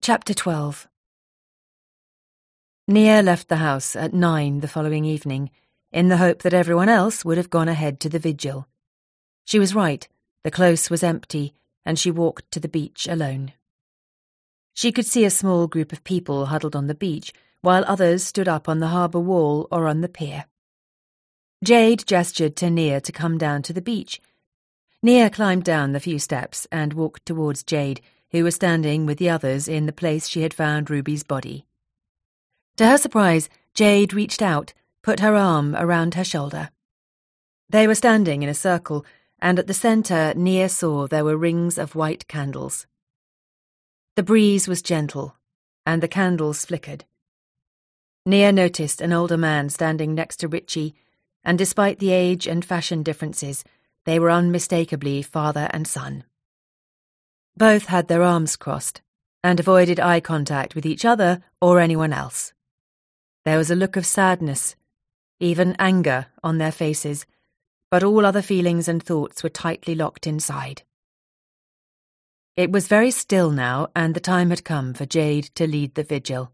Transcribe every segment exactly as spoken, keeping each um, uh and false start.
Chapter twelve. Nia left the house at nine the following evening, in the hope that everyone else would have gone ahead to the vigil. She was right, the close was empty, and she walked to the beach alone. She could see a small group of people huddled on the beach, while others stood up on the harbour wall or on the pier. Jade gestured to Nia to come down to the beach. Nia climbed down the few steps and walked towards Jade, who was standing with the others in the place she had found Ruby's body. To her surprise, Jade reached out, put her arm around her shoulder. They were standing in a circle, and at the centre Nia saw there were rings of white candles. The breeze was gentle, and the candles flickered. Nia noticed an older man standing next to Richie, and despite the age and fashion differences, they were unmistakably father and son. Both had their arms crossed, and avoided eye contact with each other or anyone else. There was a look of sadness, even anger, on their faces, but all other feelings and thoughts were tightly locked inside. It was very still now, and the time had come for Jade to lead the vigil.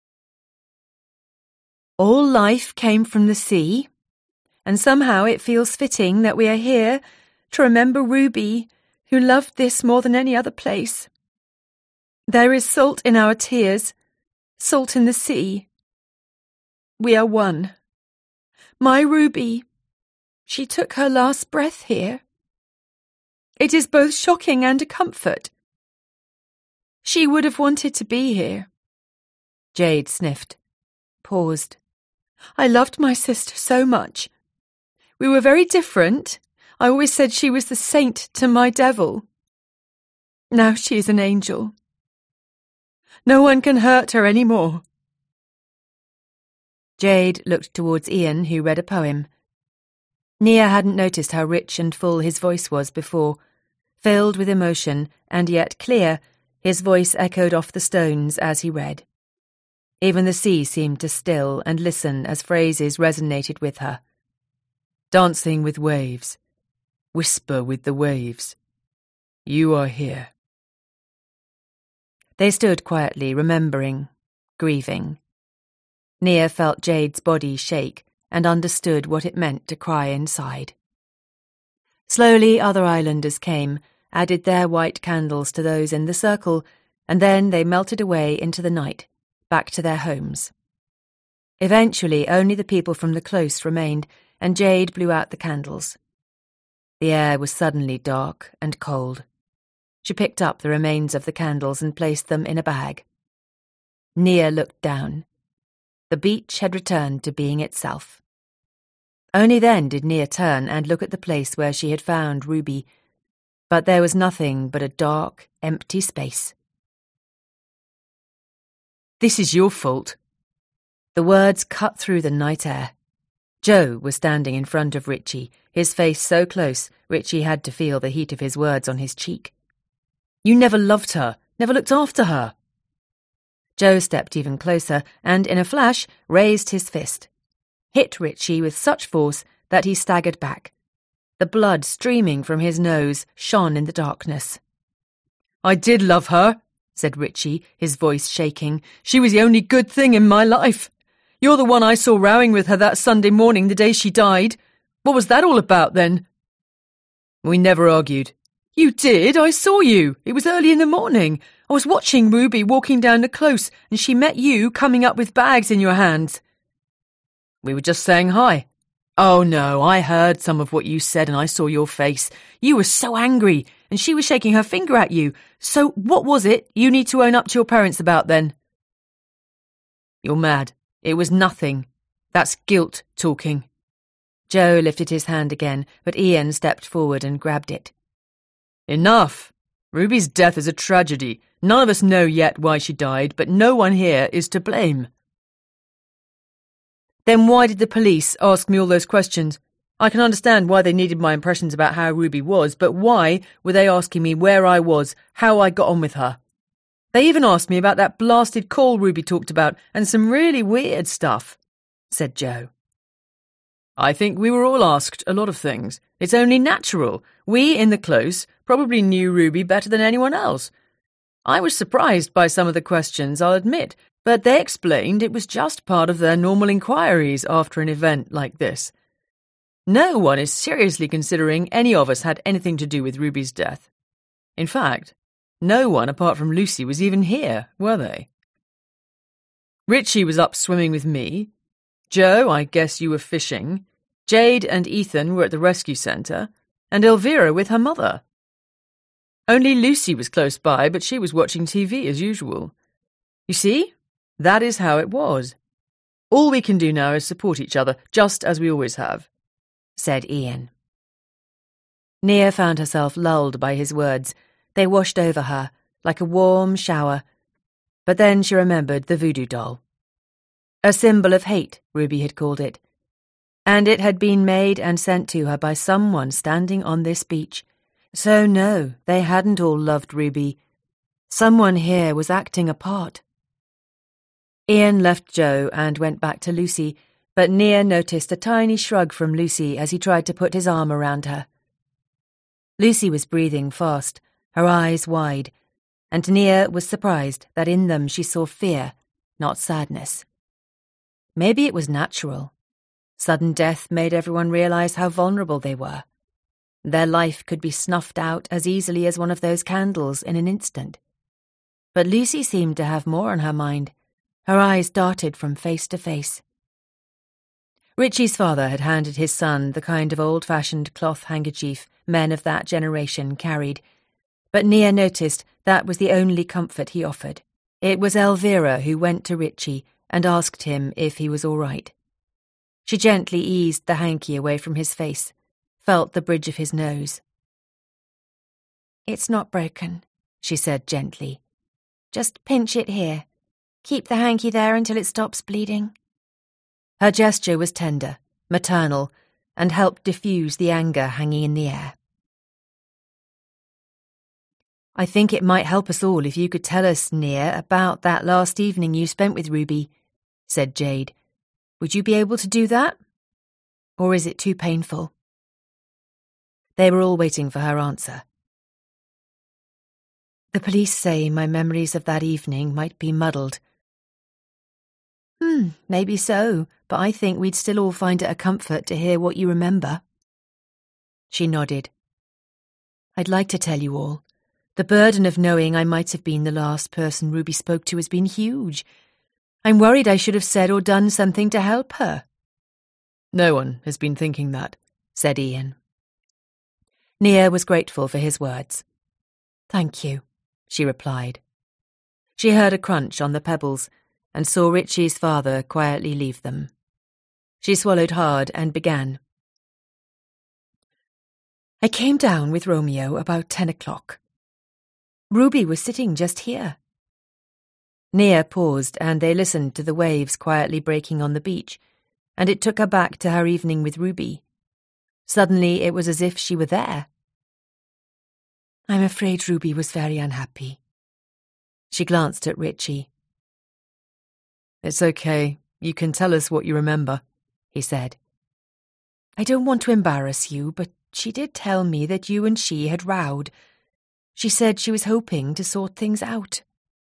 All life came from the sea, and somehow it feels fitting that we are here to remember Ruby, who loved this more than any other place. There is salt in our tears, salt in the sea. We are one. My Ruby, she took her last breath here. It is both shocking and a comfort. She would have wanted to be here. Jade sniffed, paused. I loved my sister so much. We were very different. I always said she was the saint to my devil. Now she is an angel. No one can hurt her any more. Jade looked towards Ian, who read a poem. Nia hadn't noticed how rich and full his voice was before. Filled with emotion, and yet clear, his voice echoed off the stones as he read. Even the sea seemed to still and listen as phrases resonated with her. Dancing with waves. Whisper with the waves. You are here. They stood quietly, remembering, grieving. Nia felt Jade's body shake and understood what it meant to cry inside. Slowly other islanders came, added their white candles to those in the circle, and then they melted away into the night, back to their homes. Eventually only the people from the close remained, and Jade blew out the candles. The air was suddenly dark and cold. She picked up the remains of the candles and placed them in a bag. Nia looked down. The beach had returned to being itself. Only then did Nia turn and look at the place where she had found Ruby, but there was nothing but a dark, empty space. This is your fault. The words cut through the night air. Joe was standing in front of Richie, his face so close Richie had to feel the heat of his words on his cheek. You never loved her, never looked after her. Joe stepped even closer and, in a flash, raised his fist. Hit Richie with such force that he staggered back. The blood streaming from his nose shone in the darkness. I did love her, said Richie, his voice shaking. She was the only good thing in my life. You're the one I saw rowing with her that Sunday morning the day she died. What was that all about, then? We never argued. You did, I saw you. It was early in the morning. I was watching Ruby walking down the close, and she met you coming up with bags in your hands. We were just saying hi. Oh no, I heard some of what you said and I saw your face. You were so angry, and she was shaking her finger at you. So what was it you need to own up to your parents about, then? You're mad. It was nothing. That's guilt talking. Joe lifted his hand again, but Ian stepped forward and grabbed it. Enough! Ruby's death is a tragedy. None of us know yet why she died, but no one here is to blame. Then why did the police ask me all those questions? I can understand why they needed my impressions about how Ruby was, but why were they asking me where I was, how I got on with her? They even asked me about that blasted call Ruby talked about, and some really weird stuff, said Joe. I think we were all asked a lot of things. It's only natural. We, in the close, probably knew Ruby better than anyone else. I was surprised by some of the questions, I'll admit, but they explained it was just part of their normal inquiries after an event like this. No one is seriously considering any of us had anything to do with Ruby's death. In fact, no one apart from Lucy was even here, were they? Richie was up swimming with me. Joe, I guess you were fishing. Jade and Ethan were at the rescue centre, and Elvira with her mother. Only Lucy was close by, but she was watching T V as usual. You see, that is how it was. All we can do now is support each other, just as we always have, said Ian. Nia found herself lulled by his words. They washed over her, like a warm shower. But then she remembered the voodoo doll. A symbol of hate, Ruby had called it. And it had been made and sent to her by someone standing on this beach. So no, they hadn't all loved Ruby. Someone here was acting a part. Ian left Joe and went back to Lucy, but Nia noticed a tiny shrug from Lucy as he tried to put his arm around her. Lucy was breathing fast, her eyes wide, and Nia was surprised that in them she saw fear, not sadness. Maybe it was natural. Sudden death made everyone realize how vulnerable they were. Their life could be snuffed out as easily as one of those candles in an instant. But Lucy seemed to have more on her mind. Her eyes darted from face to face. Richie's father had handed his son the kind of old-fashioned cloth handkerchief men of that generation carried, but Nia noticed that was the only comfort he offered. It was Elvira who went to Richie and asked him if he was all right. She gently eased the hanky away from his face, felt the bridge of his nose. "It's not broken," she said gently. "Just pinch it here. Keep the hanky there until it stops bleeding." Her gesture was tender, maternal, and helped diffuse the anger hanging in the air. "I think it might help us all if you could tell us, Nia, about that last evening you spent with Ruby," said Jade. "Would you be able to do that? Or is it too painful?" They were all waiting for her answer. "The police say my memories of that evening might be muddled." Hmm, maybe so, but I think we'd still all find it a comfort to hear what you remember." She nodded. "I'd like to tell you all. The burden of knowing I might have been the last person Ruby spoke to has been huge. I'm worried I should have said or done something to help her." "No one has been thinking that," said Ian. Nia was grateful for his words. "Thank you," she replied. She heard a crunch on the pebbles and saw Richie's father quietly leave them. She swallowed hard and began. "I came down with Romeo about ten o'clock. Ruby was sitting just here." Nia paused, and they listened to the waves quietly breaking on the beach, and it took her back to her evening with Ruby. Suddenly it was as if she were there. "I'm afraid Ruby was very unhappy." She glanced at Richie. "It's okay. You can tell us what you remember," he said. "I don't want to embarrass you, but she did tell me that you and she had rowed. She said she was hoping to sort things out."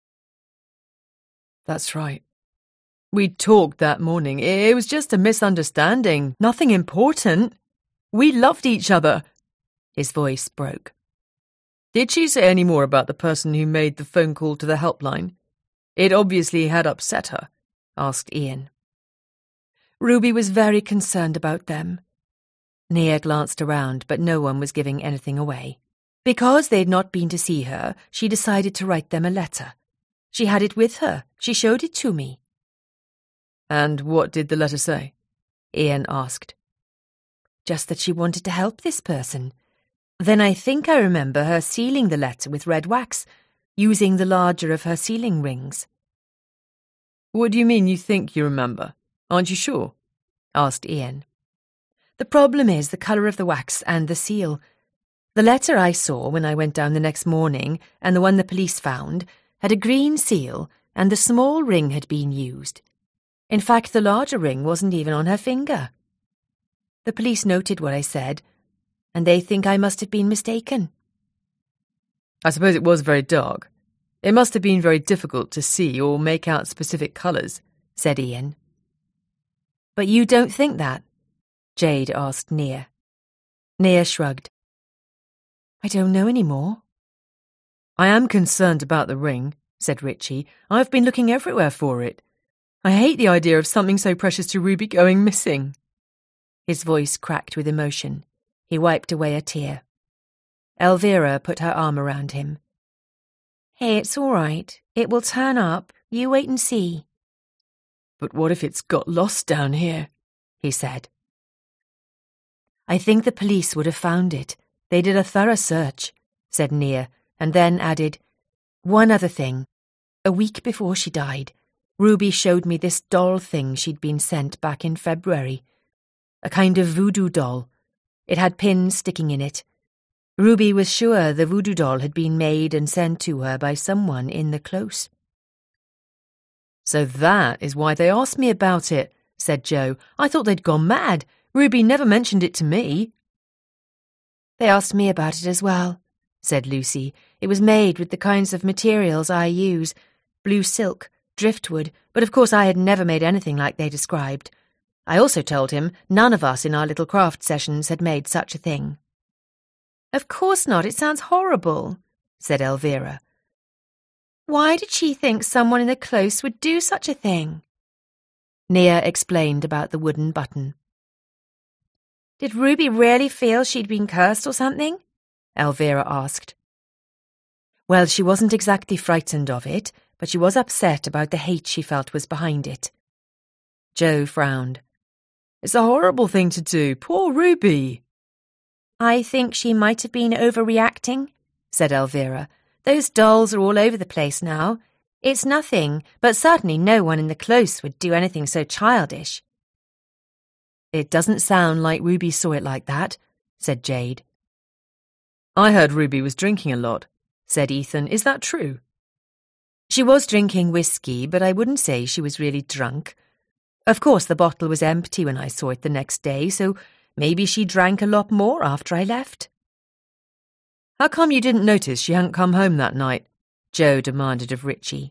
"That's right. We talked that morning. It was just a misunderstanding. Nothing important. We loved each other." His voice broke. "Did she say any more about the person who made the phone call to the helpline? It obviously had upset her," asked Ian. "Ruby was very concerned about them." Nia glanced around, but no one was giving anything away. Because they'd not been to see her, she decided to write them a letter. She had it with her. She showed it to me. "And what did the letter say?" Ian asked. "Just that she wanted to help this person. Then I think I remember her sealing the letter with red wax, using the larger of her sealing rings." "What do you mean you think you remember? Aren't you sure?" asked Ian. "The problem is the colour of the wax and the seal. The letter I saw when I went down the next morning, and the one the police found, had a green seal, and the small ring had been used. In fact, the larger ring wasn't even on her finger. The police noted what I said, and they think I must have been mistaken." "I suppose it was very dark. It must have been very difficult to see or make out specific colours, said Ian. But you don't think that? Jade asked Nia. Nia shrugged. I don't know any more. I am concerned about the ring, said Richie. I've been looking everywhere for it. I hate the idea of something so precious to Ruby going missing. His voice cracked with emotion. He wiped away a tear. Elvira put her arm around him. Hey, it's all right. It will turn up. You wait and see. But what if it's got lost down here? He said. I think the police would have found it. They did a thorough search, said Nia, and then added, one other thing. A week before she died, Ruby showed me this doll thing she'd been sent back in February. A kind of voodoo doll. It had pins sticking in it. Ruby was sure the voodoo doll had been made and sent to her by someone in the close. So that is why they asked me about it, said Joe. I thought they'd gone mad. Ruby never mentioned it to me. They asked me about it as well, said Lucy. It was made with the kinds of materials I use, blue silk, driftwood, but of course I had never made anything like they described. I also told him none of us in our little craft sessions had made such a thing. Of course not, it sounds horrible, said Elvira. Why did she think someone in the close would do such a thing? Nia explained about the wooden button. Did Ruby really feel she'd been cursed or something? Elvira asked. Well, she wasn't exactly frightened of it, but she was upset about the hate she felt was behind it. Joe frowned. It's a horrible thing to do. Poor Ruby. I think she might have been overreacting, said Elvira. Those dolls are all over the place now. It's nothing, but certainly no one in the close would do anything so childish. It doesn't sound like Ruby saw it like that, said Jade. I heard Ruby was drinking a lot, said Ethan. Is that true? She was drinking whiskey, but I wouldn't say she was really drunk. Of course, the bottle was empty when I saw it the next day, so maybe she drank a lot more after I left. How come you didn't notice she hadn't come home that night? Joe demanded of Richie.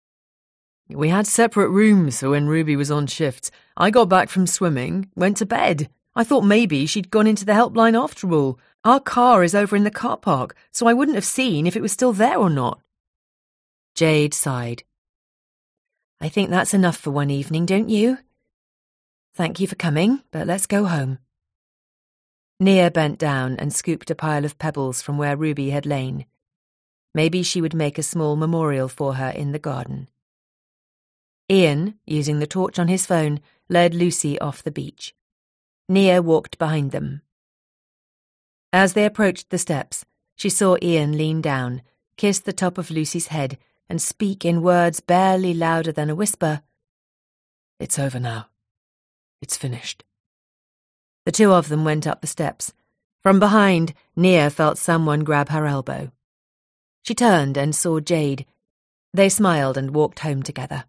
We had separate rooms for when Ruby was on shift. I got back from swimming, went to bed. I thought maybe she'd gone into the helpline after all. Our car is over in the car park, so I wouldn't have seen if it was still there or not. Jade sighed. I think that's enough for one evening, don't you? Thank you for coming, but let's go home. Nia bent down and scooped a pile of pebbles from where Ruby had lain. Maybe she would make a small memorial for her in the garden. Ian, using the torch on his phone, led Lucy off the beach. Nia walked behind them. As they approached the steps, she saw Ian lean down, kiss the top of Lucy's head, and speak in words barely louder than a whisper. It's over now. It's finished. The two of them went up the steps. From behind, Nia felt someone grab her elbow. She turned and saw Jade. They smiled and walked home together.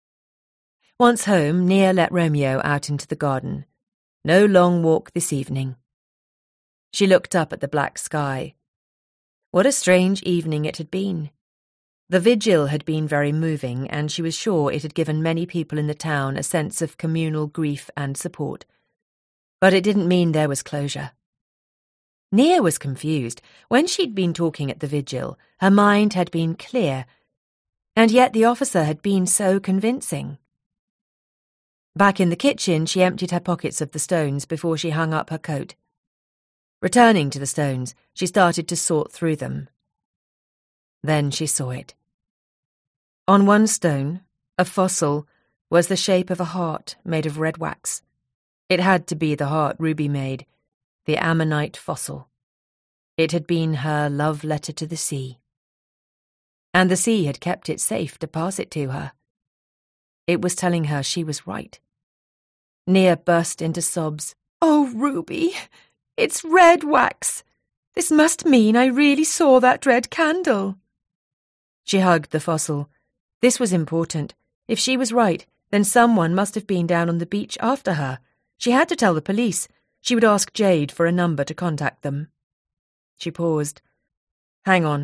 Once home, Nia let Romeo out into the garden. No long walk this evening. She looked up at the black sky. What a strange evening it had been. The vigil had been very moving, and she was sure it had given many people in the town a sense of communal grief and support. But it didn't mean there was closure. Nia was confused. When she'd been talking at the vigil, her mind had been clear, and yet the officer had been so convincing. Back in the kitchen, she emptied her pockets of the stones before she hung up her coat. Returning to the stones, she started to sort through them. Then she saw it. On one stone, a fossil, was the shape of a heart made of red wax. It had to be the heart Ruby made, the ammonite fossil. It had been her love letter to the sea. And the sea had kept it safe to pass it to her. It was telling her she was right. Nia burst into sobs. Oh, Ruby, it's red wax. This must mean I really saw that red candle. She hugged the fossil. This was important. If she was right, then someone must have been down on the beach after her. She had to tell the police. She would ask Jade for a number to contact them. She paused. Hang on.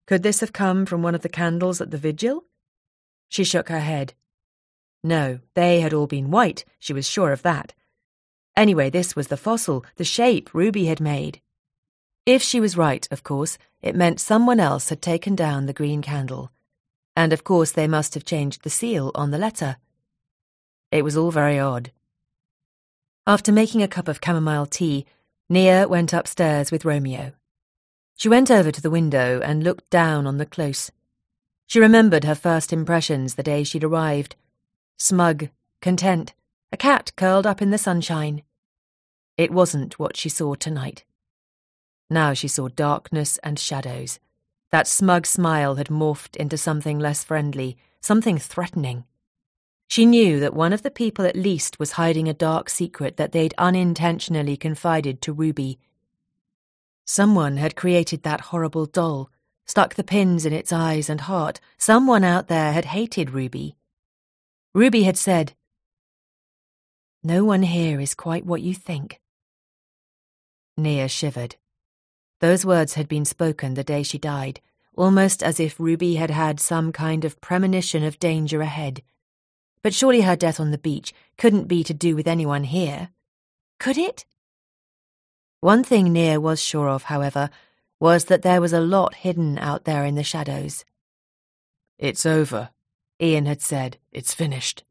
Could this have come from one of the candles at the vigil? She shook her head. No, they had all been white, she was sure of that. Anyway, this was the fossil, the shape Ruby had made. If she was right, of course, it meant someone else had taken down the green candle. And of course they must have changed the seal on the letter. It was all very odd. After making a cup of chamomile tea, Nia went upstairs with Romeo. She went over to the window and looked down on the close. She remembered her first impressions the day she'd arrived. Smug, content, a cat curled up in the sunshine. It wasn't what she saw tonight. Now she saw darkness and shadows. That smug smile had morphed into something less friendly, something threatening. She knew that one of the people at least was hiding a dark secret that they'd unintentionally confided to Ruby. Someone had created that horrible doll, stuck the pins in its eyes and heart. Someone out there had hated Ruby. Ruby had said, "No one here is quite what you think." Nia shivered. Those words had been spoken the day she died, almost as if Ruby had had some kind of premonition of danger ahead. But surely her death on the beach couldn't be to do with anyone here. Could it? One thing Nia was sure of, however, was that there was a lot hidden out there in the shadows. "It's over," Ian had said. "It's finished."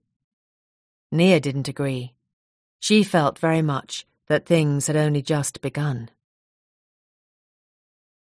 Nia didn't agree. She felt very much that things had only just begun.